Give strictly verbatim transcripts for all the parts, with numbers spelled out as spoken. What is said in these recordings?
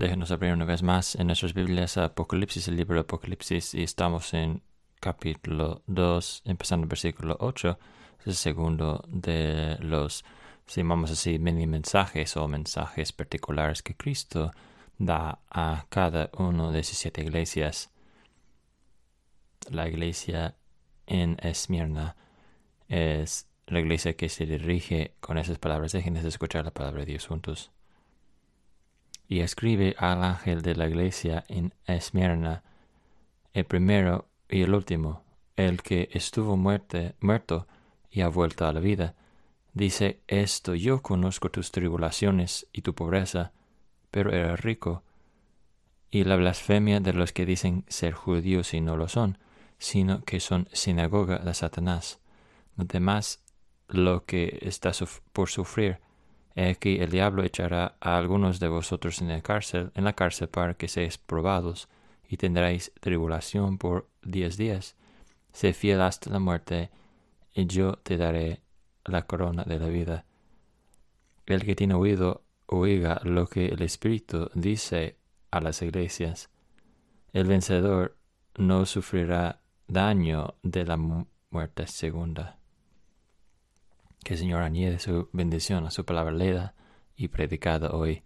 Déjenos abrir una vez más en nuestras Biblias a Apocalipsis, el libro de Apocalipsis, y estamos en capítulo dos, empezando el versículo ocho, es el segundo de los, si llamamos así, mini mensajes o mensajes particulares que Cristo da a cada uno de sus siete iglesias. La iglesia en Esmirna es la iglesia que se dirige con esas palabras. Déjenos escuchar la palabra de Dios juntos. Y escribe al ángel de la iglesia en Esmirna, el primero y el último, el que estuvo muerte, muerto y ha vuelto a la vida. Dice esto: yo conozco tus tribulaciones y tu pobreza, pero eres rico, y la blasfemia de los que dicen ser judíos y no lo son, sino que son sinagoga de Satanás. Además, lo que está suf- por sufrir, he aquí el diablo echará a algunos de vosotros en la cárcel, en la cárcel para que seáis probados, y tendréis tribulación por diez días. Sé fiel hasta la muerte, y yo te daré la corona de la vida. El que tiene oído, oiga lo que el Espíritu dice a las iglesias. El vencedor no sufrirá daño de la mu- muerte segunda. Que el Señor añade su bendición a su palabra leída y predicada hoy.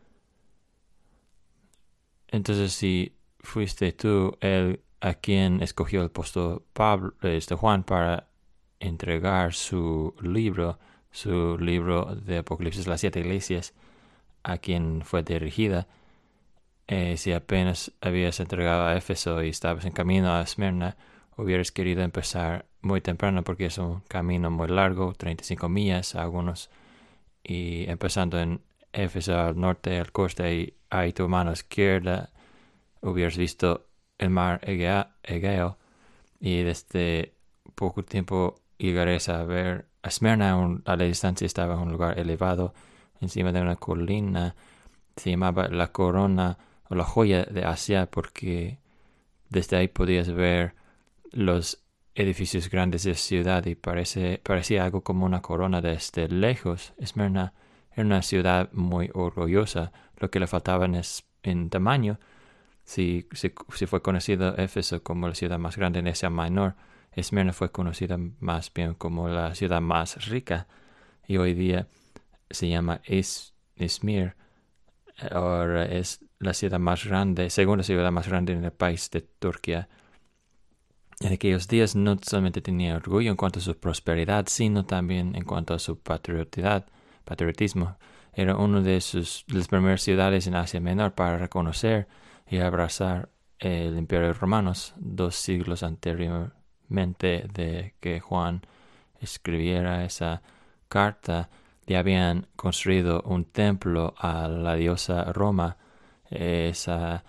Entonces, si fuiste tú el a quien escogió el apóstol Pablo, este Juan, para entregar su libro, su libro de Apocalipsis, las siete iglesias, a quien fue dirigida, eh, si apenas habías entregado a Éfeso y estabas en camino a Esmirna, hubieras querido empezar muy temprano porque es un camino muy largo, treinta y cinco millas algunos, y empezando en Éfeso al norte, al coste, y a tu mano izquierda hubieras visto el mar Egea, Egeo, y desde poco tiempo llegaréis a ver a Esmirna. Un, a la distancia estaba en un lugar elevado, encima de una colina. Se llamaba la corona o la joya de Asia porque desde ahí podías ver los edificios grandes de la ciudad y parece, parecía algo como una corona desde lejos. Esmirna era una ciudad muy orgullosa, lo que le faltaba en, es, en tamaño. Si, si, si fue conocido Éfeso como la ciudad más grande en Asia Menor, Esmirna fue conocida más bien como la ciudad más rica, y hoy día se llama es, Esmir. Ahora es la ciudad más grande, segunda ciudad más grande en el país de Turquía. En aquellos días no solamente tenía orgullo en cuanto a su prosperidad, sino también en cuanto a su patriotidad, patriotismo. Era una de, sus, de las primeras ciudades en Asia Menor para reconocer y abrazar el Imperio Romano, dos siglos anteriormente de que Juan escribiera esa carta. Ya habían construido un templo a la diosa Roma, esa,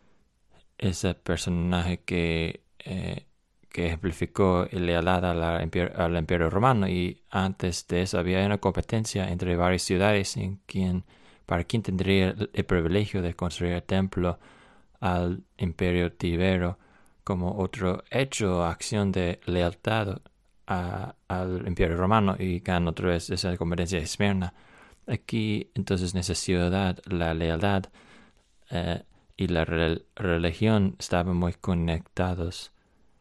ese personaje que, eh, que ejemplificó lealtad a la, al Imperio Romano, y antes de eso había una competencia entre varias ciudades en quien, para quien tendría el, el privilegio de construir el templo al Imperio Tibero como otro hecho o acción de lealtad a, al Imperio Romano, y ganó otra vez esa competencia de Esmirna. Aquí entonces nuestra ciudad, la lealtad eh, y la re- religión estaban muy conectados,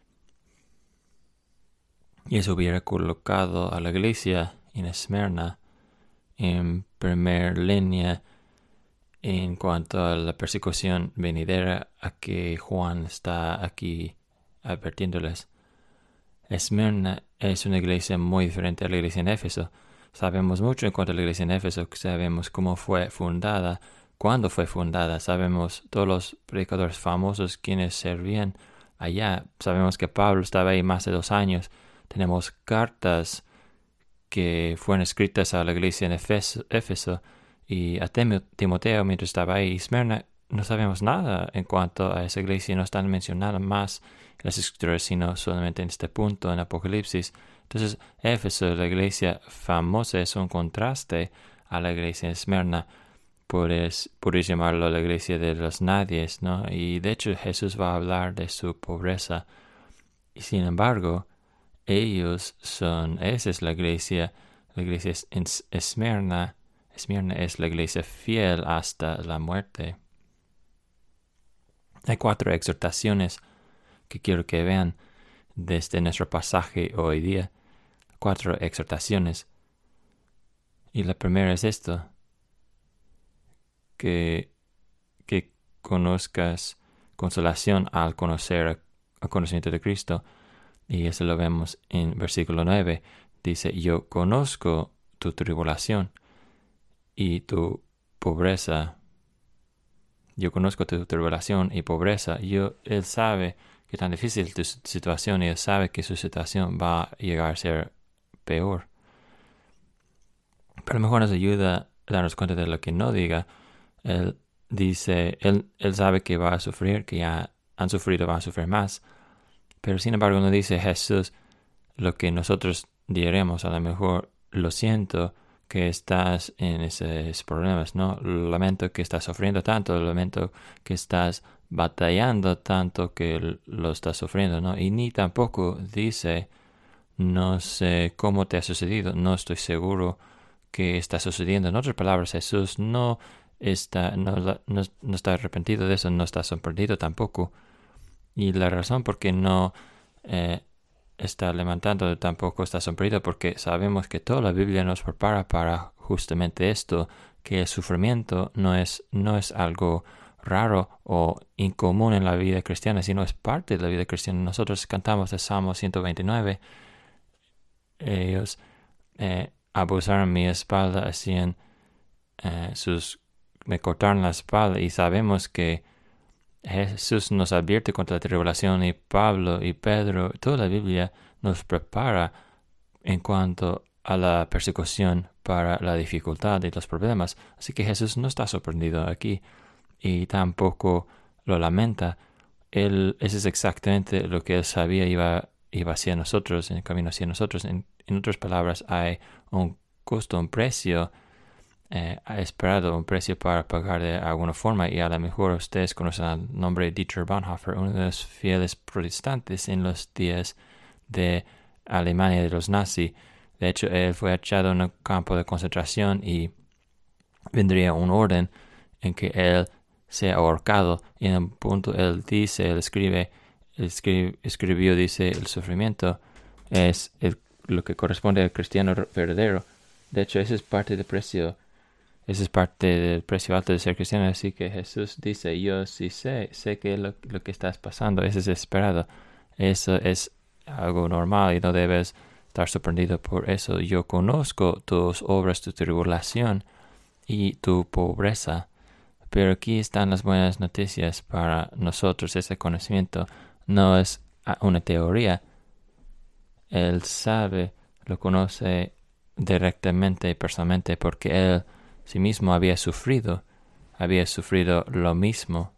y eso hubiera colocado a la iglesia en Esmirna en primera línea en cuanto a la persecución venidera a que Juan está aquí advirtiéndoles. Esmirna es una iglesia muy diferente a la iglesia en Éfeso. Sabemos mucho en cuanto a la iglesia en Éfeso, sabemos cómo fue fundada, cuándo fue fundada, sabemos todos los predicadores famosos quienes servían allá. Sabemos que Pablo estaba ahí más de dos años. Tenemos cartas que fueron escritas a la iglesia en Éfeso, Éfeso y a Timoteo mientras estaba ahí. Esmirna, no sabemos nada en cuanto a esa iglesia, no están mencionadas más en las escrituras, sino solamente en este punto en Apocalipsis. Entonces, Éfeso, la iglesia famosa, es un contraste a la iglesia en Esmirna. Puedes, puedes llamarlo la iglesia de los nadies, ¿no? Y de hecho Jesús va a hablar de su pobreza. Y sin embargo, ellos son, esa es la iglesia, la iglesia en Esmirna. Esmirna es la iglesia fiel hasta la muerte. Hay cuatro exhortaciones que quiero que vean desde nuestro pasaje hoy día. Cuatro exhortaciones. Y la primera es esto, que, que conozcas consolación al conocer el conocimiento de Cristo. Y eso lo vemos en versículo nueve. Dice, yo conozco tu tribulación y tu pobreza. Yo conozco tu tribulación y pobreza. Yo, él sabe que tan difícil es tu situación y él sabe que su situación va a llegar a ser peor. Pero a lo mejor nos ayuda a darnos cuenta de lo que no diga. Él dice, él, él sabe que va a sufrir, que ya han sufrido, van a sufrir más. Pero sin embargo no dice Jesús lo que nosotros diremos. A lo mejor, lo siento que estás en esos problemas, ¿no? Lamento que estás sufriendo tanto, lamento que estás batallando tanto que lo estás sufriendo, ¿no? Y ni tampoco dice, no sé cómo te ha sucedido, no estoy seguro que está sucediendo. En otras palabras, Jesús no está, no, no, no está arrepentido de eso, no está sorprendido tampoco. Y la razón por qué no eh, está levantando tampoco está sorprendido, porque sabemos que toda la Biblia nos prepara para justamente esto, que el sufrimiento no es, no es algo raro o incomún en la vida cristiana, sino es parte de la vida cristiana. Nosotros cantamos el Salmo ciento veintinueve. Ellos eh, abusaron mi espalda, hacían eh, sus, me cortaron la espalda, y sabemos que Jesús nos advierte contra la tribulación, y Pablo y Pedro, toda la Biblia nos prepara en cuanto a la persecución para la dificultad y los problemas. Así que Jesús no está sorprendido aquí y tampoco lo lamenta. Él, eso es exactamente lo que él sabía iba, iba hacia nosotros, en el camino hacia nosotros. En, en otras palabras, hay un costo, un precio Eh, ha esperado un precio para pagar de alguna forma, y a lo mejor ustedes conocen el nombre de Dietrich Bonhoeffer, uno de los fieles protestantes en los días de Alemania de los nazis. De hecho, él fue echado en un campo de concentración y vendría un orden en que él sea ahorcado, y en un punto él dice, él escribe, él escribe, escribió, dice, el sufrimiento es el, lo que corresponde al cristiano verdadero. De hecho, esa es parte del precio. Esa es parte del precio alto de ser cristiano. Así que Jesús dice, yo sí sé, sé que lo, lo que estás pasando es desesperado. Eso es algo normal y no debes estar sorprendido por eso. Yo conozco tus obras, tu tribulación y tu pobreza. Pero aquí están las buenas noticias para nosotros. Ese conocimiento no es una teoría. Él sabe, lo conoce directamente y personalmente, porque él sí mismo había sufrido, había sufrido lo mismo.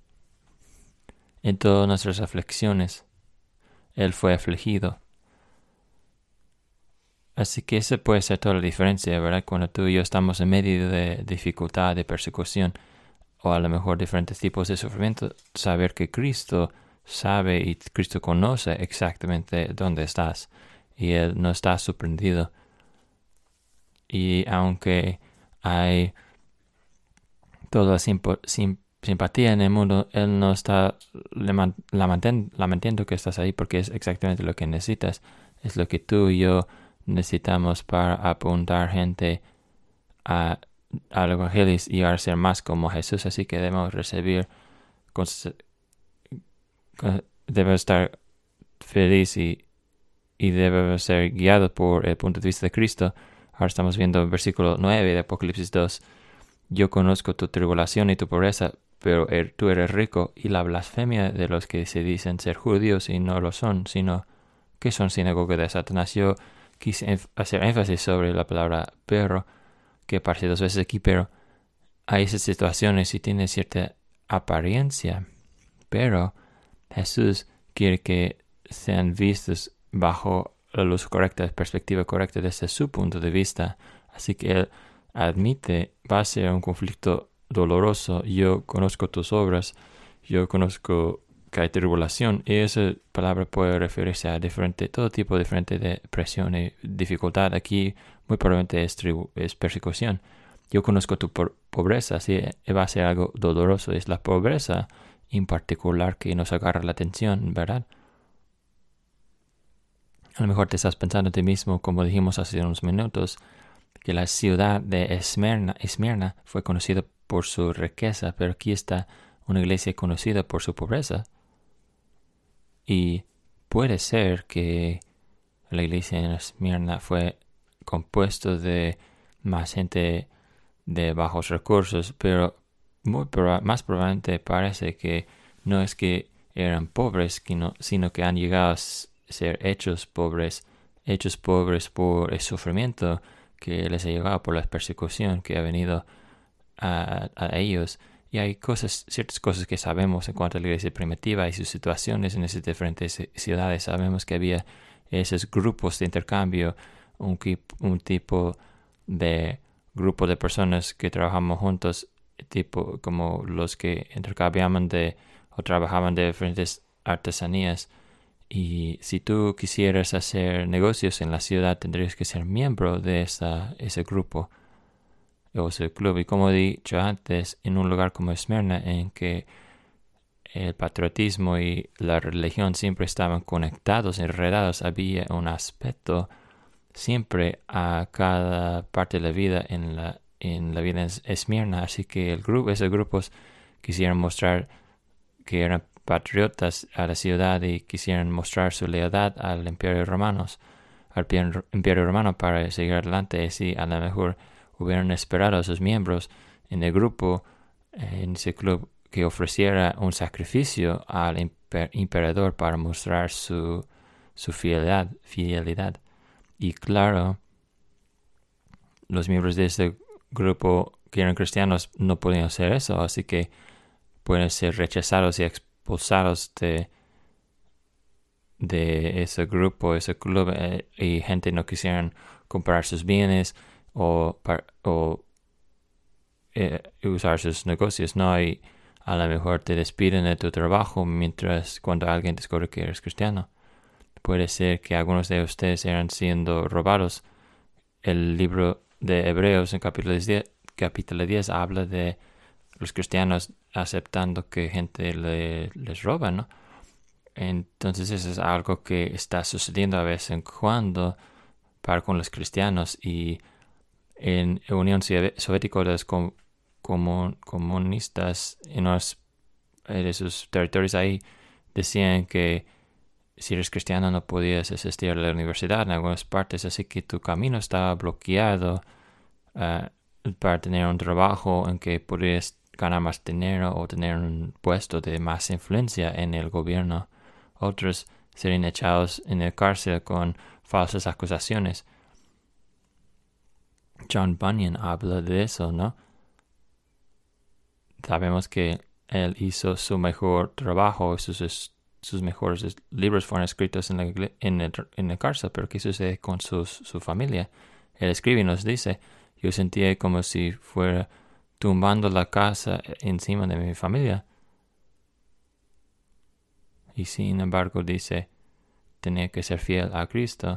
En todas nuestras aflicciones, él fue afligido. Así que esa puede ser toda la diferencia, ¿verdad? Cuando tú y yo estamos en medio de dificultad, de persecución, o a lo mejor diferentes tipos de sufrimiento, saber que Cristo sabe y Cristo conoce exactamente dónde estás, y él no está sorprendido. Y aunque hay toda la simpo, sim, simpatía en el mundo, él no está lamentando que estás ahí, porque es exactamente lo que necesitas. Es lo que tú y yo necesitamos para apuntar gente a, al Evangelio y a ser más como Jesús. Así que debemos recibir, debemos estar feliz y, y debemos ser guiados por el punto de vista de Cristo. Ahora estamos viendo el versículo nueve de Apocalipsis dos. Yo conozco tu tribulación y tu pobreza, pero er, tú eres rico, y la blasfemia de los que se dicen ser judíos y no lo son, sino que son sinagoga de Satanás. Yo quise enf- hacer énfasis sobre la palabra pero, que aparece dos veces aquí, pero hay esas situaciones y tiene cierta apariencia, pero Jesús quiere que sean vistos bajo la luz correcta, la perspectiva correcta desde su punto de vista. Así que él admite, va a ser un conflicto doloroso. Yo conozco tus obras, yo conozco que hay tribulación, y esa palabra puede referirse a diferente, todo tipo diferente de presión y dificultad. Aquí muy probablemente es, tribu, es persecución. Yo conozco tu por, pobreza, sí, va a ser algo doloroso. Es la pobreza en particular que nos agarra la atención, ¿verdad? A lo mejor te estás pensando a ti mismo, como dijimos hace unos minutos, que la ciudad de Esmirna, Esmirna fue conocida por su riqueza, pero aquí está una iglesia conocida por su pobreza. Y puede ser que la iglesia en Esmirna fue compuesto de más gente de bajos recursos, pero muy proba- más probablemente parece que no es que eran pobres, sino que han llegado a ser hechos pobres, hechos pobres por el sufrimiento que les ha llegado, por la persecución que ha venido a, a ellos. Y hay cosas, ciertas cosas que sabemos en cuanto a la iglesia primitiva y sus situaciones en esas diferentes ciudades. Sabemos que había esos grupos de intercambio, un, un tipo de grupo de personas que trabajamos juntos, tipo como los que intercambiaban de o trabajaban de diferentes artesanías. Y si tú quisieras hacer negocios en la ciudad, tendrías que ser miembro de esa, ese grupo o ese club. Y como he dicho antes, en un lugar como Esmirna, en que el patriotismo y la religión siempre estaban conectados, enredados, había un aspecto siempre a cada parte de la vida en la, en la vida en Esmirna. Así que el grupo, esos grupos quisieran mostrar que eran patriotas a la ciudad y quisieran mostrar su lealtad al Imperio Romano, al Imperio Romano para seguir adelante. Y si a lo mejor hubieran esperado a sus miembros en el grupo, en ese club, que ofreciera un sacrificio al imper emperador para mostrar su, su fidelidad, fidelidad. Y claro, los miembros de este grupo que eran cristianos no podían hacer eso, así que pueden ser rechazados y expulsados de, de ese grupo, ese club, eh, y gente no quisieran comprar sus bienes o, o eh, usar sus negocios, ¿no? Y a lo mejor te despiden de tu trabajo mientras cuando alguien descubre que eres cristiano. Puede ser que algunos de ustedes eran siendo robados. El libro de Hebreos en capítulo diez, capítulo diez habla de los cristianos aceptando que gente le, les roba, ¿no? Entonces eso es algo que está sucediendo a vez en cuando para con los cristianos. Y en la Unión Soviética los com, comun, comunistas en los, de sus territorios ahí decían que si eres cristiano no podías asistir a la universidad en algunas partes, así que tu camino estaba bloqueado uh, para tener un trabajo en que podrías ganar más dinero o tener un puesto de más influencia en el gobierno. Otros serían echados en la cárcel con falsas acusaciones. John Bunyan habla de eso, ¿no? Sabemos que él hizo su mejor trabajo, sus, sus mejores libros fueron escritos en la, en el, en la cárcel, pero ¿qué sucede con sus, su familia? Él escribe y nos dice, yo sentía como si fuera tumbando la casa encima de mi familia. Y sin embargo dice, tenía que ser fiel a Cristo.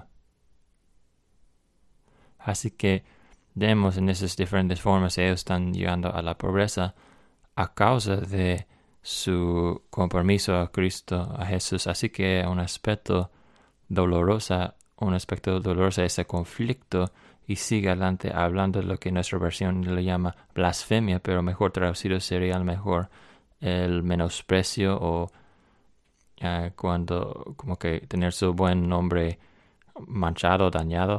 Así que vemos en esas diferentes formas ellos están llegando a la pobreza a causa de su compromiso a Cristo, a Jesús. Así que un aspecto doloroso, un aspecto doloroso de ese conflicto, y sigue adelante hablando de lo que nuestra versión le llama blasfemia, pero mejor traducido sería a lo mejor el menosprecio o uh, cuando como que tener su buen nombre manchado, dañado.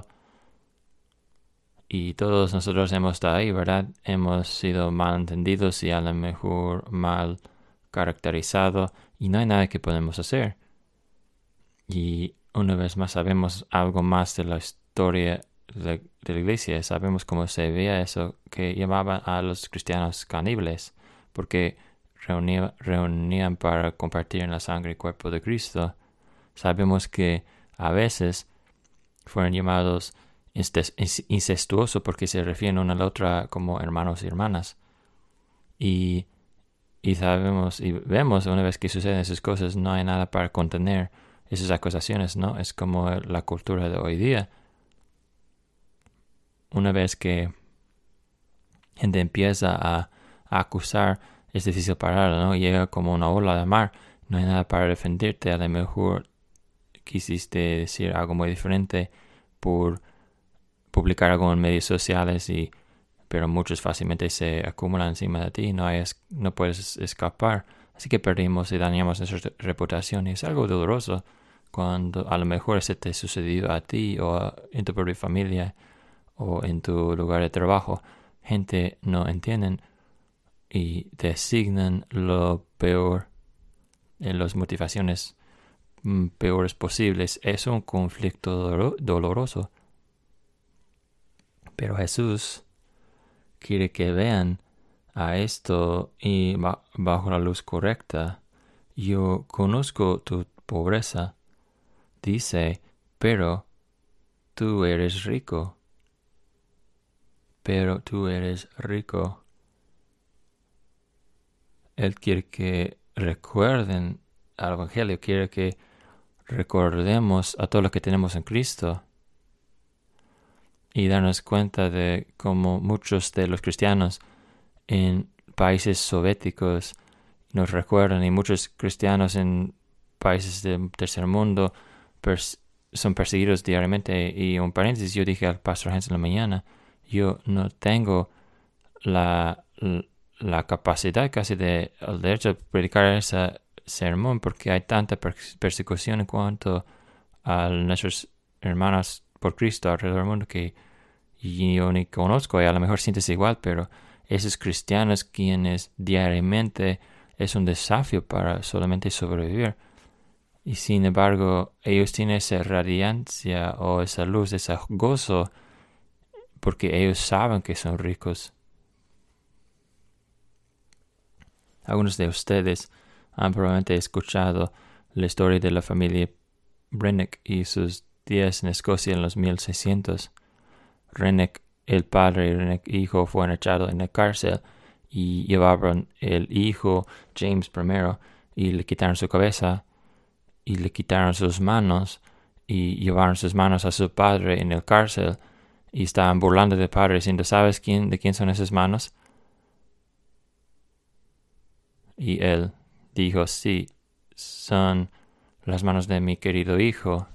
Y todos nosotros hemos estado ahí, ¿verdad? Hemos sido mal entendidos y a lo mejor mal caracterizados y no hay nada que podemos hacer. Y una vez más sabemos algo más de la historia de, de la iglesia. Sabemos cómo se veía eso que llamaban a los cristianos caníbales, porque reunían, reunían para compartir en la sangre y cuerpo de Cristo. Sabemos que a veces fueron llamados incestuoso porque se refieren una a la otra como hermanos y hermanas. Y, y sabemos y vemos una vez que suceden esas cosas, no hay nada para contener esas acusaciones, ¿no? Es como la cultura de hoy día. Una vez que gente empieza a, a acusar, es difícil pararlo, ¿no? Llega como una ola de mar, no hay nada para defenderte, a lo mejor quisiste decir algo muy diferente por publicar algo en medios sociales, y pero muchos fácilmente se acumulan encima de ti, no, hay, no puedes escapar, así que perdimos y dañamos nuestra reputación, y es algo doloroso cuando a lo mejor se te ha sucedido a ti o a, en tu propia familia o en tu lugar de trabajo. Gente no entienden y te asignan lo peor, en las motivaciones mm, peores posibles. Es un conflicto dolor, doloroso. Pero Jesús quiere que vean a esto y ba- bajo la luz correcta. Yo conozco tu pobreza, dice, pero tú eres rico. Pero tú eres rico. Él quiere que recuerden al Evangelio, quiere que recordemos a todo lo que tenemos en Cristo y darnos cuenta de cómo muchos de los cristianos en países soviéticos nos recuerdan, y muchos cristianos en países del tercer mundo pers- son perseguidos diariamente. Y un paréntesis, yo dije al pastor Hans en la mañana, yo no tengo la, la capacidad casi de, el derecho de predicar ese sermón, porque hay tanta persecución en cuanto a nuestros hermanos por Cristo alrededor del mundo que yo ni conozco, y a lo mejor sientes igual, pero esos cristianos quienes diariamente es un desafío para solamente sobrevivir, y sin embargo ellos tienen esa radiancia o esa luz, ese gozo, porque ellos saben que son ricos. Algunos de ustedes han probablemente escuchado la historia de la familia Rennick y sus días en Escocia en los mil seiscientos. Rennick, el padre y Rennick hijo, fueron echados en la cárcel y llevaron el hijo James primero y le quitaron su cabeza y le quitaron sus manos y llevaron sus manos a su padre en el cárcel y estaban burlando del padre diciendo, ¿sabes quién, de quién son esas manos? Y él dijo, sí, son las manos de mi querido hijo.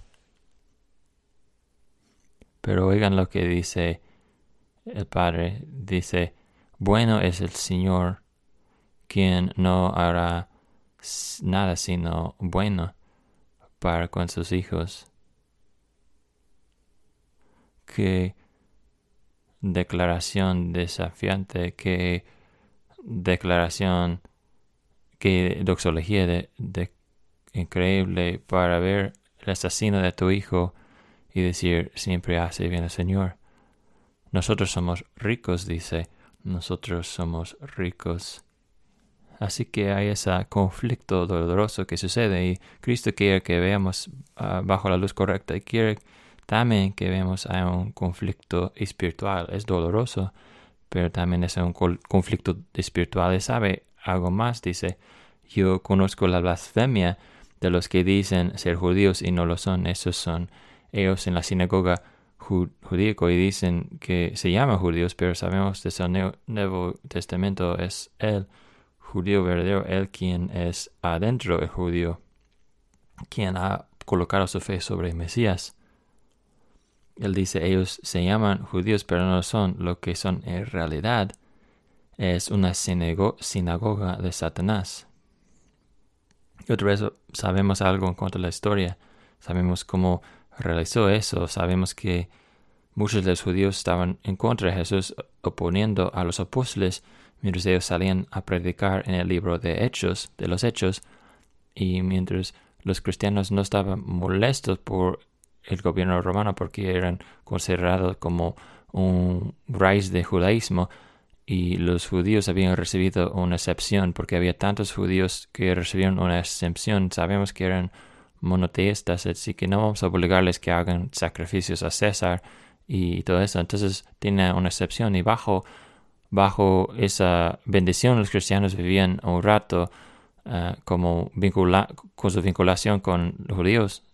Pero oigan lo que dice el Padre. Dice, bueno es el Señor, quien no hará nada sino bueno para con sus hijos. Qué declaración desafiante, qué declaración, qué doxología de, de increíble para ver el asesino de tu hijo y decir, siempre hace bien el Señor. Nosotros somos ricos, dice, nosotros somos ricos. Así que hay ese conflicto doloroso que sucede, y Cristo quiere que veamos uh, bajo la luz correcta, y quiere también que veamos hay un conflicto espiritual. Es doloroso, pero también es un conflicto espiritual. Y sabe algo más, dice, yo conozco la blasfemia de los que dicen ser judíos y no lo son. Esos son ellos en la sinagoga judío y dicen que se llaman judíos, pero sabemos desde el Nuevo Testamento es el judío verdadero, el quien es adentro el judío, quien ha colocado su fe sobre el Mesías. Él dice, ellos se llaman judíos, pero no lo son. Lo que son en realidad es una sinago- sinagoga de Satanás. Y otra vez sabemos algo en cuanto a la historia. Sabemos cómo realizó eso. Sabemos que muchos de los judíos estaban en contra de Jesús, oponiendo a los apóstoles, mientras ellos salían a predicar en el libro de Hechos, de los Hechos, y mientras los cristianos no estaban molestos por el gobierno romano porque eran considerados como un raíz de judaísmo, y los judíos habían recibido una excepción porque había tantos judíos que recibieron una excepción. Sabemos que eran monoteístas, así que no vamos a obligarles que hagan sacrificios a César y todo eso. Entonces tiene una excepción, y bajo, bajo esa bendición los cristianos vivían un rato uh, como vincula, con su vinculación con los judíos,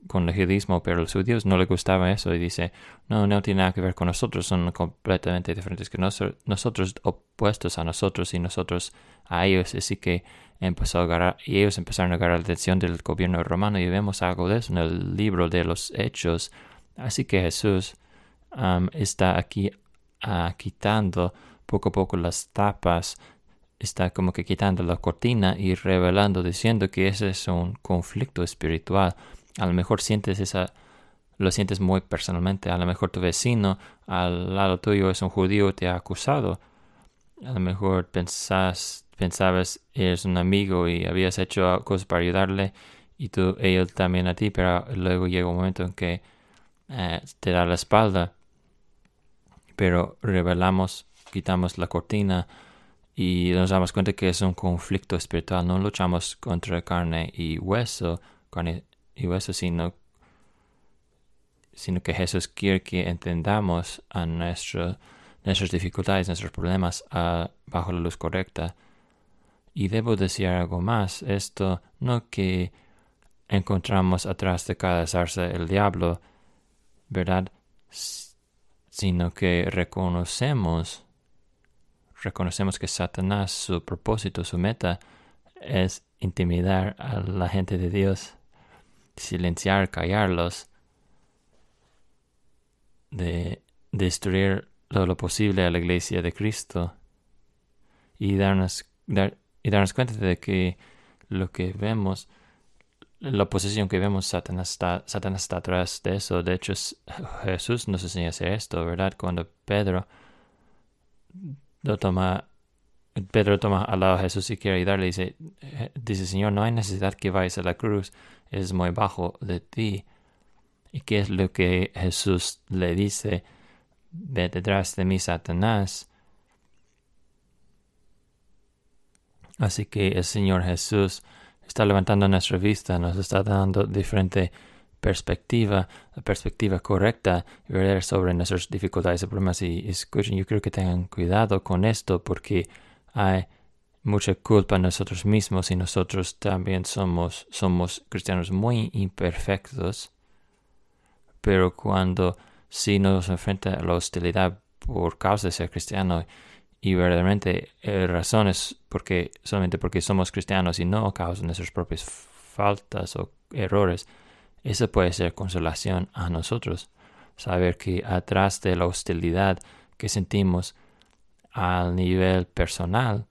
con el judaísmo, pero a los judíos no les gustaba eso y dice, no, no tiene nada que ver con nosotros, son completamente diferentes que nosotros, nosotros opuestos a nosotros y nosotros a ellos, así que empezó a agarrar, y ellos empezaron a agarrar la atención del gobierno romano y vemos algo de eso en el libro de los Hechos. Así que Jesús um, está aquí uh, quitando poco a poco las tapas, está como que quitando la cortina y revelando, diciendo que ese es un conflicto espiritual. A lo mejor sientes esa, lo sientes muy personalmente. A lo mejor tu vecino al lado tuyo es un judío y te ha acusado. A lo mejor pensás, pensabas eres un amigo y habías hecho cosas para ayudarle y tú, ellos también a ti, pero luego llega un momento en que eh, te da la espalda. Pero revelamos, quitamos la cortina y nos damos cuenta que es un conflicto espiritual. No luchamos contra carne y hueso, carne y hueso, sino, sino que Jesús quiere que entendamos a nuestro, nuestras dificultades, nuestros problemas uh, bajo la luz correcta. Y debo decir algo más. Esto no que encontramos atrás de cada zarza el diablo, ¿verdad? Sino que reconocemos Reconocemos que Satanás, su propósito, su meta, es intimidar a la gente de Dios, silenciar, callarlos, de destruir todo lo posible a la iglesia de Cristo y darnos, dar, y darnos cuenta de que lo que vemos, la oposición que vemos, Satanás está, Satanás está atrás de eso. De hecho, Jesús nos enseña a hacer esto, ¿verdad? Cuando Pedro Lo toma, Pedro toma al lado a Jesús y quiere ayudarle. Dice, dice, Señor, no hay necesidad que vayas a la cruz. Es muy bajo de ti. ¿Y qué es lo que Jesús le dice? Ve detrás de mí, Satanás. Así que el Señor Jesús está levantando nuestra vista, nos está dando diferente perspectiva, la perspectiva correcta y verdadera sobre nuestras dificultades y problemas. Y escuchen, yo creo que tengan cuidado con esto porque hay mucha culpa en nosotros mismos y nosotros también somos, somos cristianos muy imperfectos. Pero cuando sí nos enfrenta a la hostilidad por causa de ser cristiano y verdaderamente eh, razones porque solamente porque somos cristianos y no a causa de nuestras propias faltas o errores, eso puede ser consolación a nosotros. Saber que atrás de la hostilidad que sentimos al nivel personal,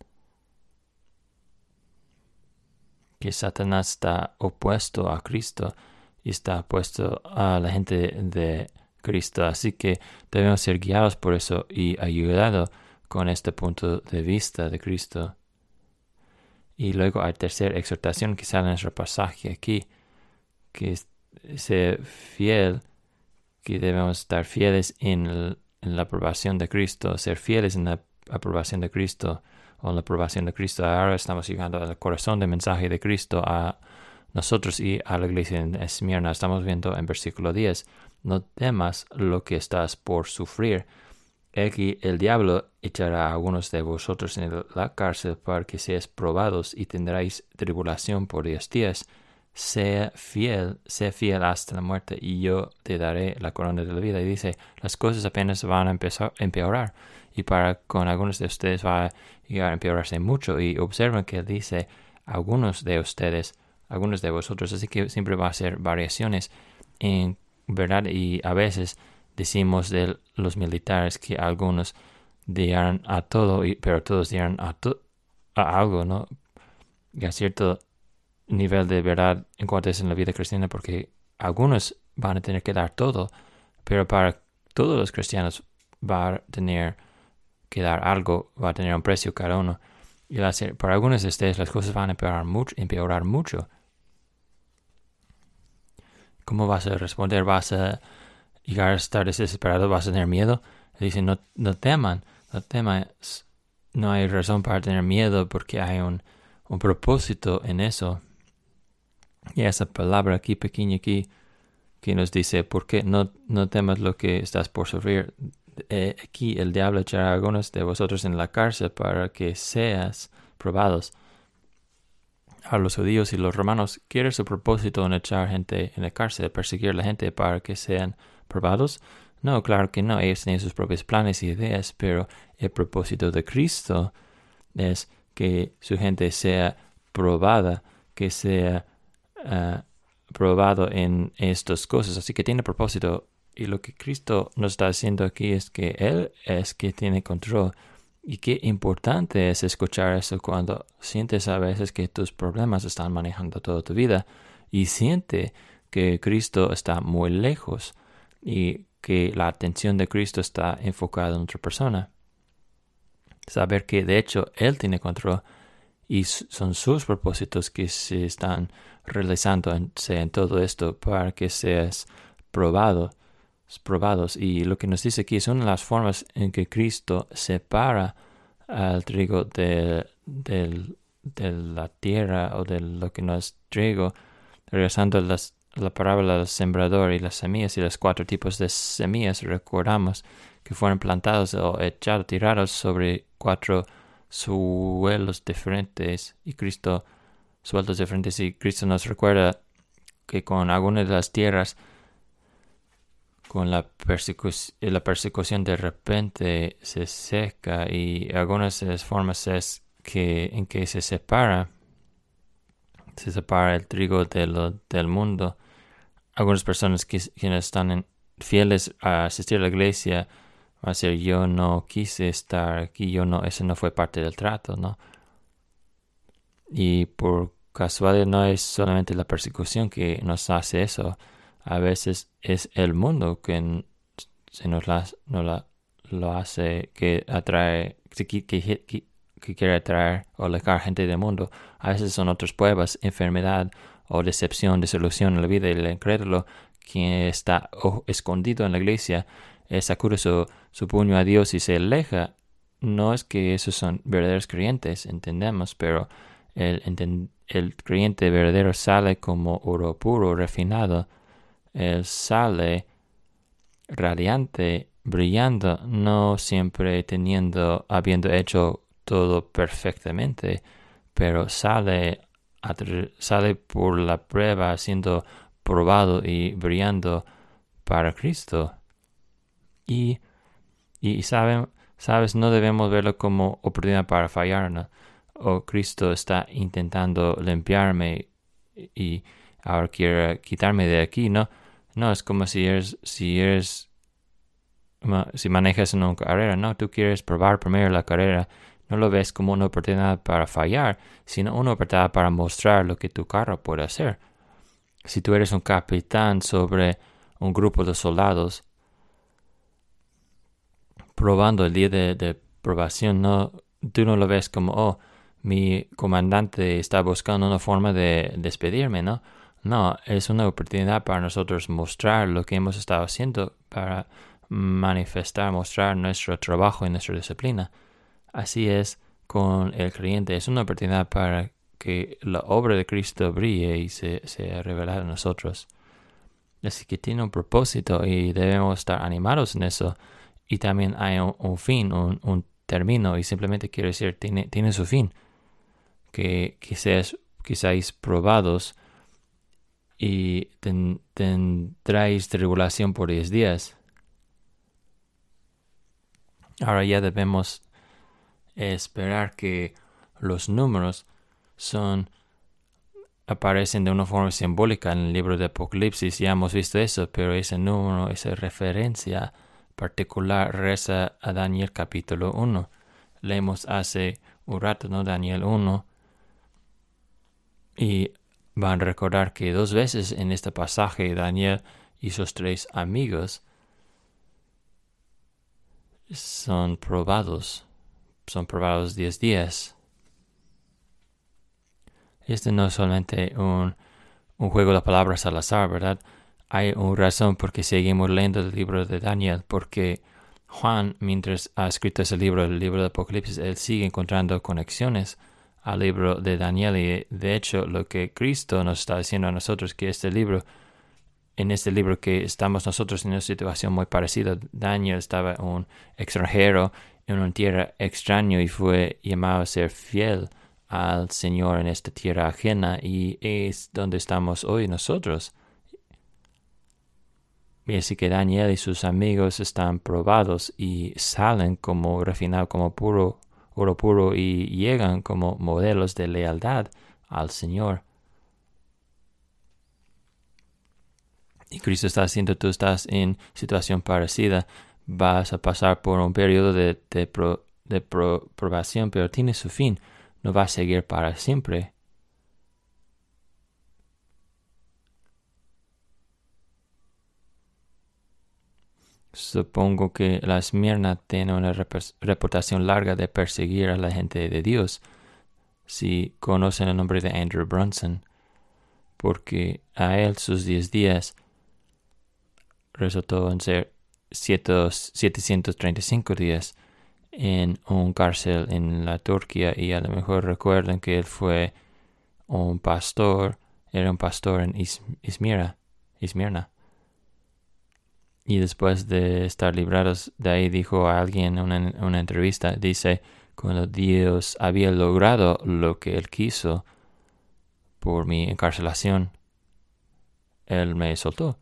que Satanás está opuesto a Cristo y está opuesto a la gente de Cristo. Así que debemos ser guiados por eso y ayudados con este punto de vista de Cristo. Y luego hay tercera exhortación que sale en nuestro pasaje aquí, que es ser fiel, que debemos estar fieles en, el, en la aprobación de Cristo, ser fieles en la aprobación de Cristo o en la aprobación de Cristo. Ahora estamos llegando al corazón del mensaje de Cristo a nosotros y a la iglesia en Esmirna. Estamos viendo en versículo diez, no temas lo que estás por sufrir. Aquí el diablo echará a algunos de vosotros en la cárcel para que seáis probados y tendréis tribulación por diez días. Sea fiel, sé fiel hasta la muerte y yo te daré la corona de la vida. Y dice, las cosas apenas van a empezar a empeorar y para con algunos de ustedes va a llegar a empeorarse mucho. Y observen que dice algunos de ustedes, algunos de vosotros, así que siempre va a ser variaciones en verdad. Y a veces decimos de los militares que algunos dirán a todo, pero todos dirán a, to- a algo, ¿no? Y a cierto nivel de verdad en cuanto es en la vida cristiana, porque algunos van a tener que dar todo, pero para todos los cristianos va a tener que dar algo, va a tener un precio cada uno. Y para algunos de ustedes las cosas van a empeorar mucho, empeorar mucho. ¿Cómo vas a responder? ¿Vas a llegar a estar desesperado? ¿Vas a tener miedo? Dicen, no, no teman, no teman. No hay razón para tener miedo porque hay un, un propósito en eso. Y esa palabra aquí, pequeña aquí, que nos dice, ¿por qué no, no temas lo que estás por sufrir? Eh, aquí el diablo echará a algunos de vosotros en la cárcel para que seas probados. a los judíos y los romanos, ¿qué era su propósito en echar gente en la cárcel, perseguir a la gente para que sean probados? No, claro que no, ellos tenían sus propios planes y ideas, pero el propósito de Cristo es que su gente sea probada, que sea uh, probado en estas cosas. Así que tiene propósito. Y lo que Cristo nos está haciendo aquí es que Él es que tiene control. Y qué importante es escuchar eso cuando sientes a veces que tus problemas están manejando toda tu vida y siente que Cristo está muy lejos y que la atención de Cristo está enfocada en otra persona. Saber que de hecho Él tiene control y son sus propósitos que se están realizando en, en todo esto para que seas probado. probados y lo que nos dice aquí es una de las formas en que Cristo separa al trigo de, de, de la tierra o de lo que no es trigo, regresando a las, la parábola del sembrador y las semillas y los cuatro tipos de semillas. Recordamos que fueron plantados o echados, tirados sobre cuatro suelos diferentes y Cristo, suelos diferentes y Cristo nos recuerda que con algunas de las tierras con la, persecu- la persecución de repente se seca y algunas de las formas es que en que se separa se separa el trigo de lo, del mundo. Algunas personas que, quienes están en, fieles a asistir a la iglesia van a decir yo no quise estar aquí, yo no, eso no fue parte del trato, ¿no? Y por casualidad no es solamente la persecución que nos hace eso. A veces es el mundo que se nos la, no la, lo hace, que atrae, que, que, que, que quiere atraer o alejar gente del mundo. A veces son otras pruebas, enfermedad o decepción, desilusión en la vida. Y el incrédulo, quien está oh, escondido en la iglesia, eh, sacude su, su puño a Dios y se aleja. No es que esos son verdaderos creyentes, entendemos, pero el, el, el creyente verdadero sale como oro puro, refinado. Él sale radiante, brillando, no siempre teniendo, habiendo hecho todo perfectamente, pero sale, sale por la prueba, siendo probado y brillando para Cristo. Y, y saben, sabes, no debemos verlo como oportunidad para fallar, ¿no? O Cristo está intentando limpiarme y ahora quiere quitarme de aquí, ¿no? No, es como si eres, si eres, si manejas una carrera, no, tú quieres probar primero la carrera, no lo ves como una oportunidad para fallar, sino una oportunidad para mostrar lo que tu carro puede hacer. Si tú eres un capitán sobre un grupo de soldados, probando el día de, de probación, no, tú no lo ves como, oh, mi comandante está buscando una forma de despedirme, ¿no? No, es una oportunidad para nosotros mostrar lo que hemos estado haciendo, para manifestar, mostrar nuestro trabajo y nuestra disciplina. Así es con el creyente, es una oportunidad para que la obra de Cristo brille y se, se revele a nosotros. Así que tiene un propósito y debemos estar animados en eso. Y también hay un, un fin, un, un término, y simplemente quiero decir, tiene, tiene su fin. Que quizás, quizás probados y ten, tendráis tribulación por diez días. Ahora ya debemos esperar que los números son aparecen de una forma simbólica en el libro de Apocalipsis. Ya hemos visto eso, pero ese número, esa referencia particular reza a Daniel capítulo uno. Leemos hace un rato, ¿no? Daniel uno. Y van a recordar que dos veces en este pasaje Daniel y sus tres amigos son probados. Son probados diez días. Este no es solamente un, un juego de palabras al azar, ¿verdad? Hay una razón por qué seguimos leyendo el libro de Daniel, porque Juan, mientras ha escrito ese libro, el libro de Apocalipsis, él sigue encontrando conexiones al libro de Daniel, y de hecho lo que Cristo nos está diciendo a nosotros, que este libro, en este libro que estamos nosotros en una situación muy parecida. Daniel estaba un extranjero en una tierra extraña y fue llamado a ser fiel al Señor en esta tierra ajena, y es donde estamos hoy nosotros. Y así que Daniel y sus amigos están probados y salen como refinados, como puro oro puro, y llegan como modelos de lealtad al Señor. Y Cristo está haciendo, tú estás en situación parecida, vas a pasar por un periodo de, de, pro, de pro, probación, pero tiene su fin, no va a seguir para siempre. Supongo que la Esmirna tiene una reputación larga de perseguir a la gente de Dios, si conocen el nombre de Andrew Brunson, porque a él sus diez días resultó en ser setecientos treinta y cinco días en un cárcel en la Turquía, y a lo mejor recuerdan que él fue un pastor, era un pastor en Izmira, Izmirna. Y después de estar librados de ahí, dijo a alguien en una, una entrevista, dice, cuando Dios había logrado lo que Él quiso por mi encarcelación, Él me soltó.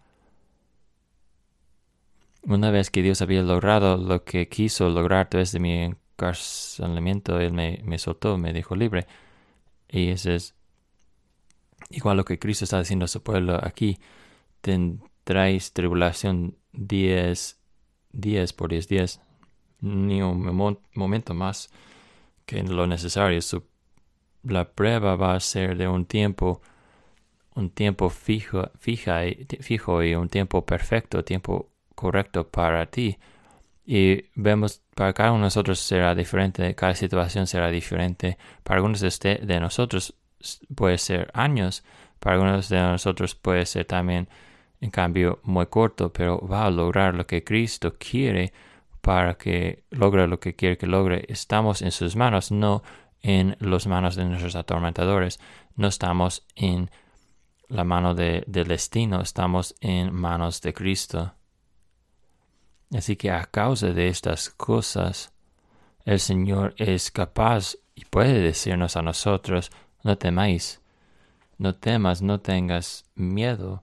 Una vez que Dios había logrado lo que quiso lograr a través de mi encarcelamiento, Él me, me soltó, me dejó libre. Y eso es igual lo que Cristo está diciendo a su pueblo aquí. Tendráis tribulación diez días por diez días, ni un mo- momento más que lo necesario. Su, la prueba va a ser de un tiempo, un tiempo fijo, fija y, fijo y un tiempo perfecto, tiempo correcto para ti. Y vemos, para cada uno de nosotros será diferente, cada situación será diferente. Para algunos de, este, de nosotros puede ser años, para algunos de nosotros puede ser también, en cambio, muy corto, pero va a lograr lo que Cristo quiere para que logre lo que quiere que logre. Estamos en sus manos, no en las manos de nuestros atormentadores. No estamos en la mano de, del destino, estamos en manos de Cristo. Así que a causa de estas cosas, el Señor es capaz y puede decirnos a nosotros, no temáis, no temas, no tengas miedo.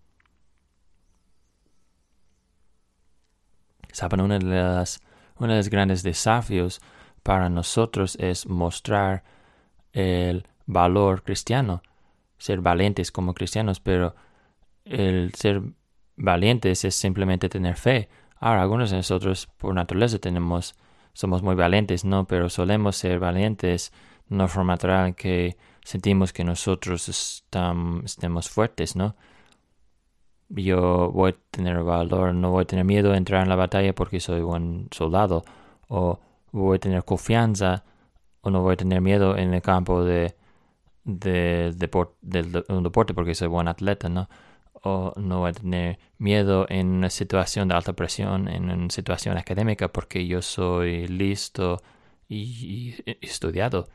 Saben, uno de, las, uno de los grandes desafíos para nosotros es mostrar el valor cristiano, ser valientes como cristianos, pero el ser valientes es simplemente tener fe. Ahora, algunos de nosotros por naturaleza tenemos, somos muy valientes, ¿no? Pero solemos ser valientes de una forma natural que sentimos que nosotros estamos, estemos fuertes, ¿no? Yo voy a tener valor, no voy a tener miedo a entrar en la batalla porque soy buen soldado, o voy a tener confianza, o no voy a tener miedo en el campo de, de, de, de, de un deporte porque soy buen atleta, ¿no? O no voy a tener miedo en una situación de alta presión, en una situación académica, porque yo soy listo y, y estudiado.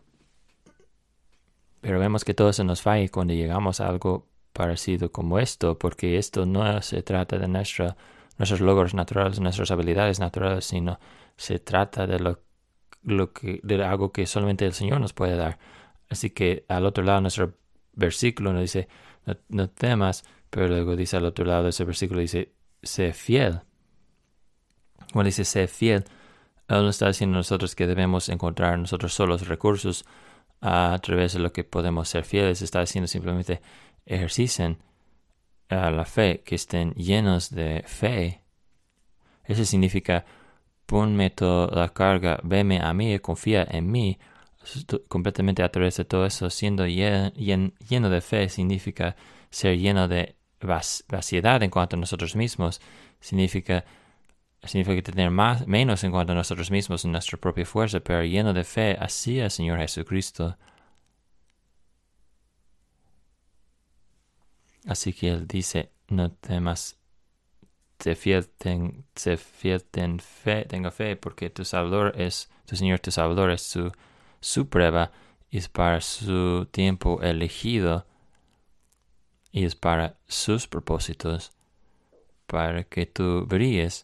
Pero vemos que todo se nos falla cuando llegamos a algo parecido como esto, porque esto no se trata de nuestra, nuestros logros naturales, nuestras habilidades naturales, sino se trata de, lo, lo que, de algo que solamente el Señor nos puede dar. Así que al otro lado nuestro versículo nos dice, no, no temas, pero luego dice al otro lado de ese versículo, dice, sé fiel. Cuando dice sé fiel, Él nos está diciendo a nosotros que debemos encontrar nosotros solos recursos a través de lo que podemos ser fieles. Está diciendo simplemente ejercicen uh, la fe, que estén llenos de fe. Eso significa ponme toda la carga, veme a mí, confía en mí. Completamente a través de todo eso, siendo lleno, lleno de fe, significa ser lleno de vaciedad en cuanto a nosotros mismos. Significa, significa tener más, menos en cuanto a nosotros mismos, en nuestra propia fuerza, pero lleno de fe hacia el Señor Jesucristo. Así que Él dice, no temas, sé fiel, ten, sé fiel, ten fe, tenga fe, porque tu Salvador es, tu Señor, tu Salvador es su, su prueba, y es para su tiempo elegido, y es para sus propósitos, para que tú brilles.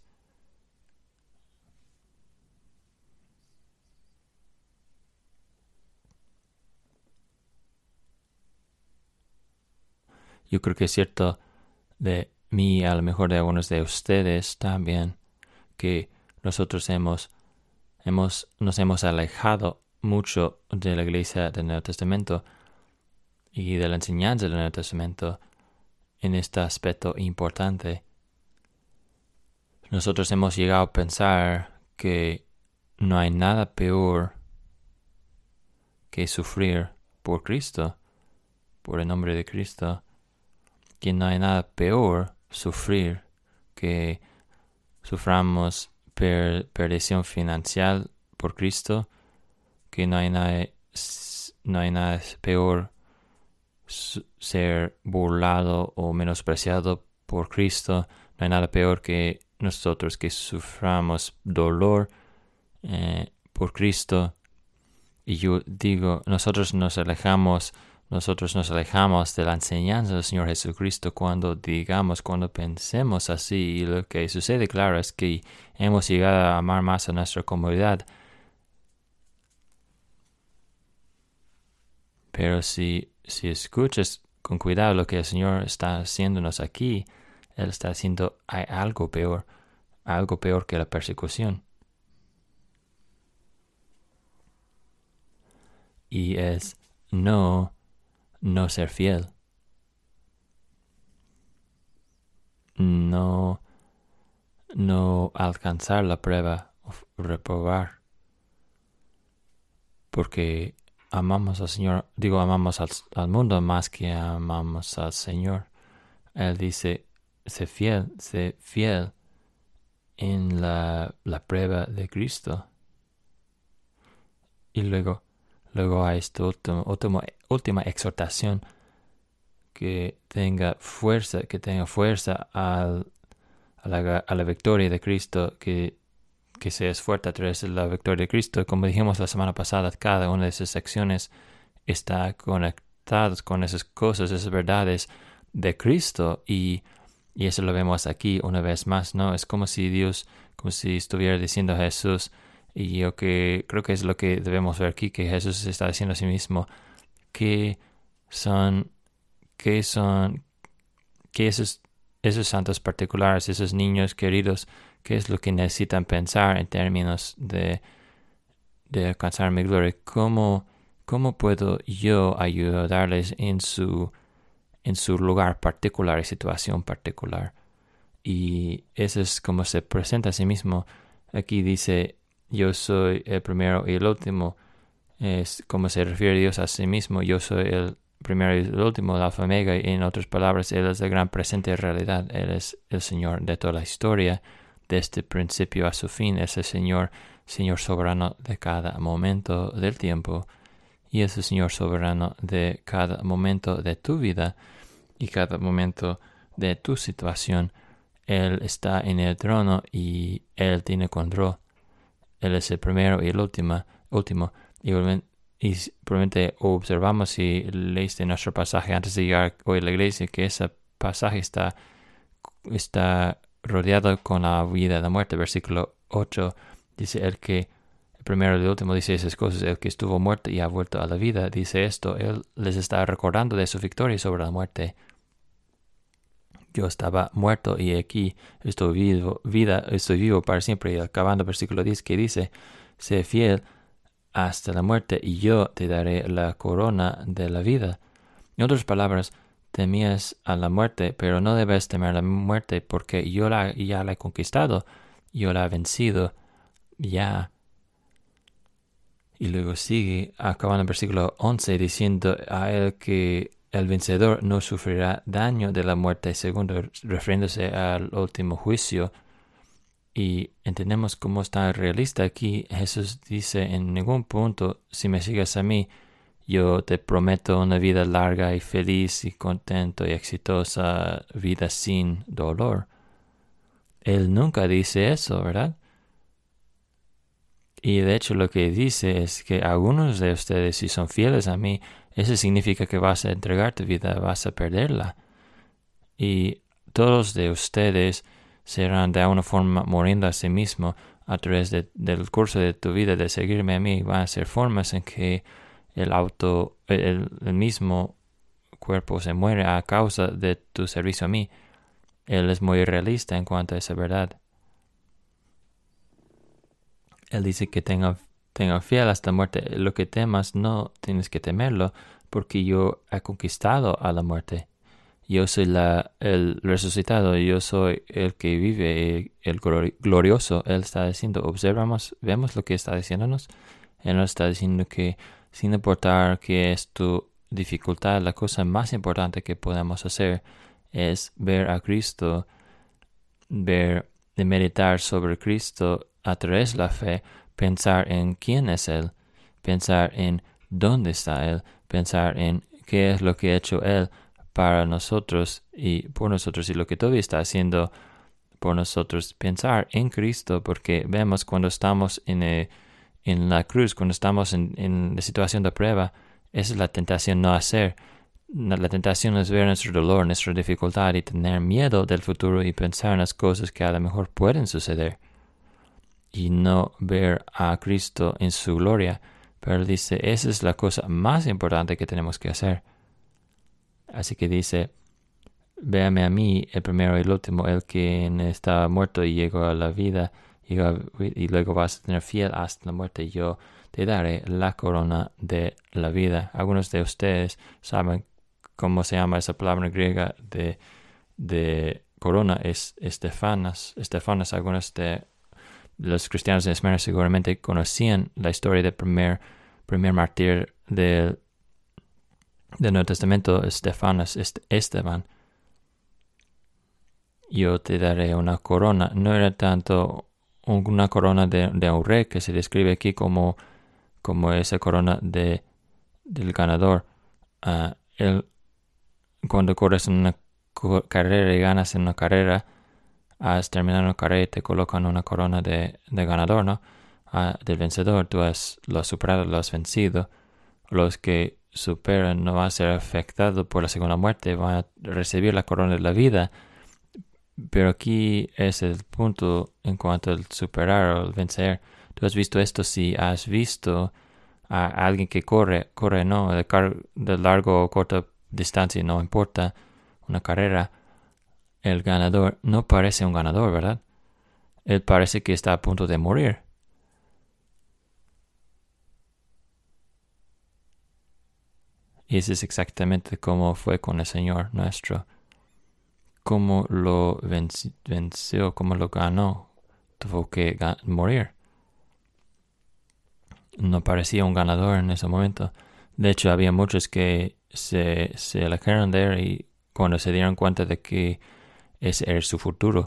yo creo que es cierto de mí, a lo mejor de algunos de ustedes también, que nosotros hemos, hemos, nos hemos alejado mucho de la iglesia del Nuevo Testamento y de la enseñanza del Nuevo Testamento en este aspecto importante. Nosotros hemos llegado a pensar que no hay nada peor que sufrir por Cristo, por el nombre de Cristo, que no hay nada peor sufrir que suframos per, perdición financiera por Cristo, que no hay nada, no hay nada peor ser burlado o menospreciado por Cristo, no hay nada peor que nosotros que suframos dolor eh, por Cristo. Y yo digo, nosotros nos alejamos, nosotros nos alejamos de la enseñanza del Señor Jesucristo cuando digamos, cuando pensemos así. Y lo que sucede, claro, es que hemos llegado a amar más a nuestra comunidad. Pero si, si escuchas con cuidado lo que el Señor está haciéndonos aquí, Él está haciendo hay algo peor, algo peor que la persecución. Y es no, no ser fiel. No, no alcanzar la prueba o reprobar. Porque amamos al Señor, digo amamos al, al mundo más que amamos al Señor. Él dice, sé fiel, sé fiel en la, la prueba de Cristo. Y luego, luego hay esta última, última, última exhortación, que tenga fuerza, que tenga fuerza al, a, la, a la victoria de Cristo, que, que seas fuerte a través de la victoria de Cristo. Como dijimos la semana pasada, cada una de esas secciones está conectada con esas cosas, esas verdades de Cristo, y, y eso lo vemos aquí una vez más, ¿no? Es como si Dios, como si estuviera diciendo a Jesús, y yo que creo que es lo que debemos ver aquí, que Jesús está diciendo a sí mismo, que son, que son, que esos, esos santos particulares, esos niños queridos, qué es lo que necesitan pensar en términos de, de alcanzar mi gloria, cómo, cómo puedo yo ayudarles en su, en su lugar particular y situación particular. Y eso es como se presenta a sí mismo. Aquí dice, yo soy el primero y el último. Es como se refiere Dios a sí mismo. Yo soy el primero y el último, el alfa y omega. Y en otras palabras, Él es el gran presente de realidad. Él es el Señor de toda la historia. Desde el principio a su fin es el Señor, Señor soberano de cada momento del tiempo. Y es el Señor soberano de cada momento de tu vida y cada momento de tu situación. Él está en el trono y Él tiene control. Él es el primero y el último. último. Y, y probablemente observamos si leíste nuestro pasaje antes de llegar hoy a la iglesia, que ese pasaje está, está rodeado con la vida y la muerte. Versículo ocho dice, el que, el primero y el último dice esas cosas, el que estuvo muerto y ha vuelto a la vida, dice esto, Él les está recordando de su victoria sobre la muerte. Yo estaba muerto y aquí estoy vivo, vida, estoy vivo para siempre. Y acabando versículo diez que dice, sé fiel hasta la muerte y yo te daré la corona de la vida. En otras palabras, temías a la muerte, pero no debes temer a la muerte porque yo la, ya la he conquistado, yo la he vencido, ya. Y luego sigue, acabando en versículo once, diciendo a él que el vencedor no sufrirá daño de la muerte, segundo, refiriéndose al último juicio. Y entendemos cómo está realista aquí. Jesús dice en ningún punto, si me sigues a mí, yo te prometo una vida larga y feliz y contento y exitosa, vida sin dolor. Él nunca dice eso, ¿verdad? Y de hecho lo que dice es que algunos de ustedes, si son fieles a mí, eso significa que vas a entregar tu vida, vas a perderla. Y todos de ustedes serán de alguna forma muriendo a sí mismo a través de, del curso de tu vida, de seguirme a mí. Van a ser formas en que el auto, el, el mismo cuerpo se muere a causa de tu servicio a mí. Él es muy realista en cuanto a esa verdad. Él dice que tenga, tenga fiel hasta la muerte. Lo que temas no tienes que temerlo, porque yo he conquistado a la muerte. Yo soy la, el resucitado, yo soy el que vive, el, el glorioso. Él está diciendo, observamos, vemos lo que está diciéndonos. Él nos está diciendo que sin importar qué es tu dificultad, la cosa más importante que podemos hacer es ver a Cristo, ver y meditar sobre Cristo a través de la fe, pensar en quién es Él, pensar en dónde está Él, pensar en qué es lo que ha hecho Él para nosotros y por nosotros y lo que todavía está haciendo por nosotros. Pensar en Cristo, porque vemos cuando estamos en, eh, en la cruz, cuando estamos en, en la situación de prueba, esa es la tentación no hacer. La tentación es ver nuestro dolor, nuestra dificultad y tener miedo del futuro y pensar en las cosas que a lo mejor pueden suceder y no ver a Cristo en su gloria. Pero él dice, esa es la cosa más importante que tenemos que hacer. Así que dice, véame a mí, el primero y el último, el que estaba muerto y llegó a la vida, llegó, y luego vas a tener fiel hasta la muerte. Yo te daré la corona de la vida. Algunos de ustedes saben cómo se llama esa palabra griega de, de corona, es Estefanas. Estefanas, algunos de los cristianos de Esmirna seguramente conocían la historia del primer, primer mártir del, del Nuevo Testamento, Estefanas, Esteban. Yo te daré una corona. No era tanto una corona de, de un rey que se describe aquí como, como esa corona de, del ganador. Uh, él, cuando corres en una carrera y ganas en una carrera, has terminado una carrera y te colocan una corona de, de ganador, ¿no? Uh, del vencedor. Tú has, lo has superado, lo has vencido. Los que superan no van a ser afectados por la segunda muerte, van a recibir la corona de la vida. Pero aquí es el punto en cuanto al superar o al vencer. Tú has visto esto si has visto a alguien que corre, corre no, de, car de largo o corta distancia, no importa, una carrera, el ganador no parece un ganador, ¿verdad? Él parece que está a punto de morir. Y eso es exactamente como fue con el Señor nuestro. Cómo lo venció, cómo lo ganó, tuvo que morir. No parecía un ganador en ese momento. De hecho, había muchos que se, se alejaron de él y cuando se dieron cuenta de que ese era su futuro.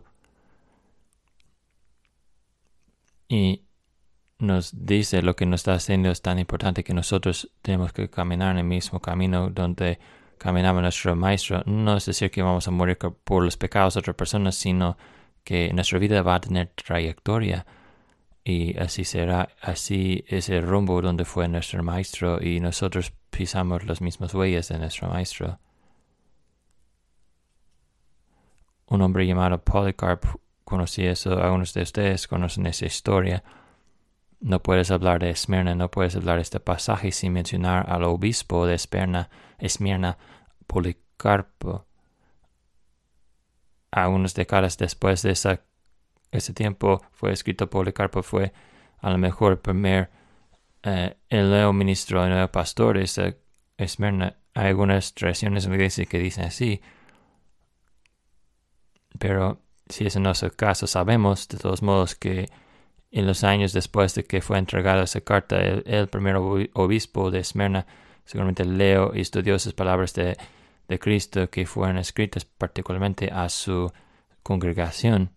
Y nos dice lo que nos está haciendo es tan importante que nosotros tenemos que caminar en el mismo camino donde caminaba nuestro maestro. No es decir que vamos a morir por los pecados de otras personas, sino que nuestra vida va a tener trayectoria. Y así será, así es el rumbo donde fue nuestro maestro y nosotros pisamos las mismas huellas de nuestro maestro. Un hombre llamado Polycarp conocía eso, algunos de ustedes conocen esa historia. No puedes hablar de Esmirna, no puedes hablar de este pasaje sin mencionar al obispo de Esmirna, Esmirna Policarpo. Algunas décadas después de esa ese tiempo fue escrito Policarpo, fue a lo mejor el primer eh, el nuevo ministro, el nuevo pastor de Esmirna. Hay algunas tradiciones en la iglesia que dicen así, pero si ese no es el caso, sabemos de todos modos que en los años después de que fue entregada esa carta, el, el primer obispo de Esmirna seguramente leyó y estudió esas palabras de, de Cristo que fueron escritas particularmente a su congregación.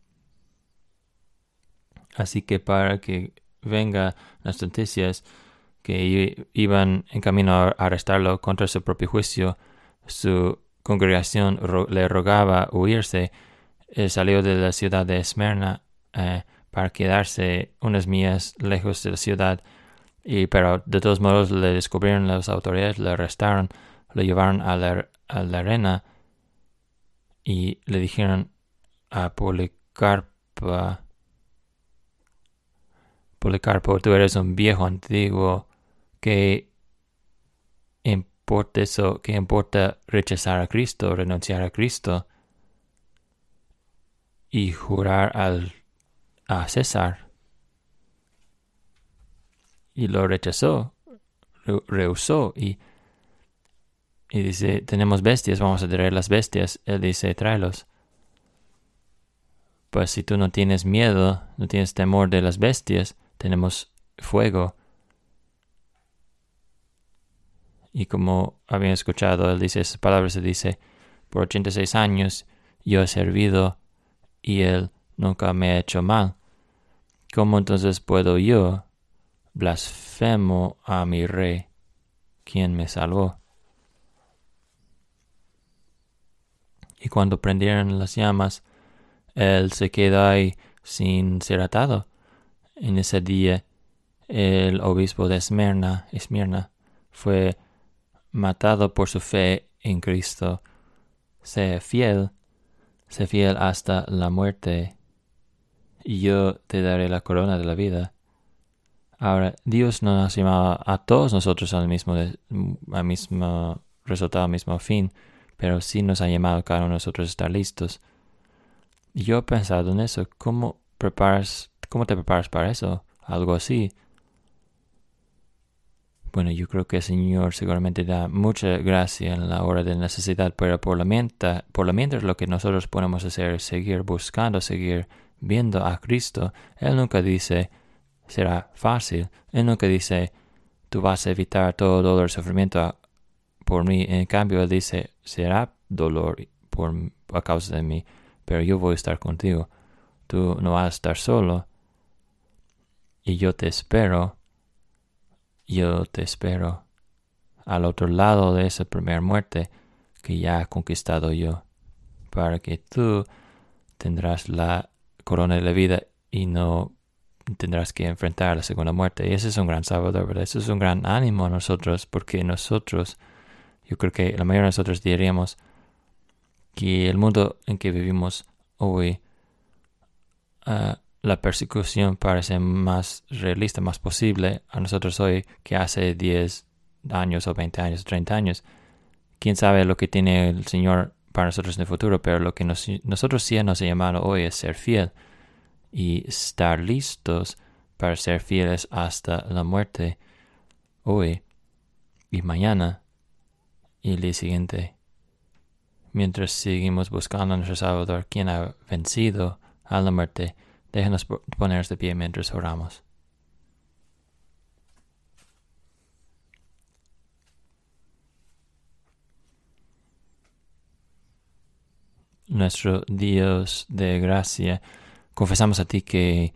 Así que para que venga las noticias que iban en camino a arrestarlo contra su propio juicio, su congregación ro le rogaba huirse. Él salió de la ciudad de Esmirna eh, para quedarse unas millas lejos de la ciudad, y pero de todos modos le descubrieron las autoridades, le arrestaron, lo llevaron a la, a la arena y le dijeron a Policarpo: Policarpo, tú eres un viejo antiguo que importa eso, qué importa rechazar a Cristo, renunciar a Cristo y jurar al, a César. Y lo rechazó, re, rehusó y, y dice, tenemos bestias, vamos a traer las bestias. Él dice, tráelos. Pues si tú no tienes miedo, no tienes temor de las bestias, tenemos fuego. Y como habían escuchado, él dice esas palabras, se dice, por ochenta y seis años yo he servido y él nunca me ha hecho mal. ¿Cómo entonces puedo yo blasfemo a mi rey, quien me salvó? Y cuando prendieron las llamas, él se quedó ahí sin ser atado. En ese día, el obispo de Esmirna, Esmirna fue matado por su fe en Cristo. Sé fiel, sé fiel hasta la muerte, y yo te daré la corona de la vida. Ahora, Dios no nos llamaba a todos nosotros al mismo, al mismo resultado, al mismo fin, pero sí nos ha llamado a cada uno de nosotros a estar listos. Y yo he pensado en eso. ¿Cómo preparas, cómo te preparas para eso? Algo así. Bueno, yo creo que el Señor seguramente da mucha gracia en la hora de necesidad, pero por la mientras, por la mientras lo que nosotros podemos hacer es seguir buscando, seguir viendo a Cristo. Él nunca dice, será fácil. Él nunca dice, tú vas a evitar todo dolor y sufrimiento por mí. En cambio, Él dice, será dolor por, a causa de mí, pero yo voy a estar contigo. Tú no vas a estar solo, y yo te espero. Yo te espero al otro lado de esa primera muerte que ya he conquistado yo, para que tú tendrás la corona de la vida y no tendrás que enfrentar la segunda muerte. Y ese es un gran salvador, ¿verdad? Eso es un gran ánimo a nosotros, porque nosotros, yo creo que la mayoría de nosotros diríamos que el mundo en que vivimos hoy, uh, la persecución parece más realista, más posible a nosotros hoy que hace diez años o veinte años o treinta años. Quién sabe lo que tiene el Señor para nosotros en el futuro, pero lo que nos, nosotros sí nos ha llamado hoy es ser fiel y estar listos para ser fieles hasta la muerte, hoy y mañana y el día siguiente. Mientras seguimos buscando a nuestro Salvador, quien ha vencido a la muerte, déjanos ponernos de pie mientras oramos. Nuestro Dios de gracia, confesamos a ti que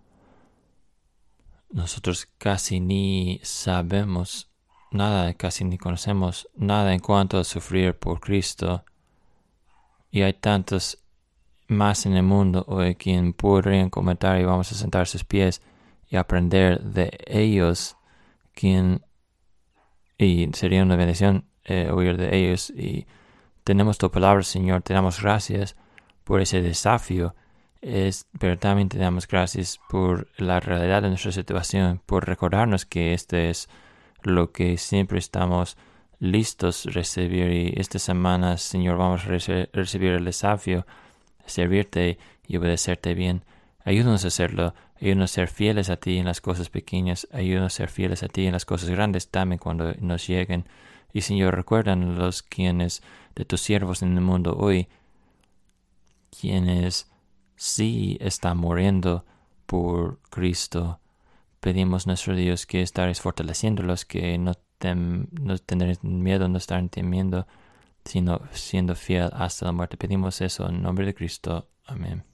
nosotros casi ni sabemos nada, casi ni conocemos nada en cuanto a sufrir por Cristo. Y hay tantos más en el mundo hoy quien podrían comentar y vamos a sentar a sus pies y aprender de ellos, quien y sería una bendición eh, oír de ellos. Y tenemos tu palabra, Señor, te damos gracias por ese desafío, es, pero también te damos gracias por la realidad de nuestra situación, por recordarnos que este es lo que siempre estamos listos a recibir. Y esta semana, Señor, vamos a rece- recibir el desafío, servirte y obedecerte bien. Ayúdanos a hacerlo, ayúdanos a ser fieles a ti en las cosas pequeñas, ayúdanos a ser fieles a ti en las cosas grandes también cuando nos lleguen. Y Señor, recuerdan los quienes de tus siervos en el mundo hoy, quienes sí están muriendo por Cristo. Pedimos, nuestro Dios, que estaréis fortaleciéndolos, que no, tem, no tendréis miedo, no estarán temiendo, sino siendo fiel hasta la muerte. Pedimos eso en nombre de Cristo. Amén.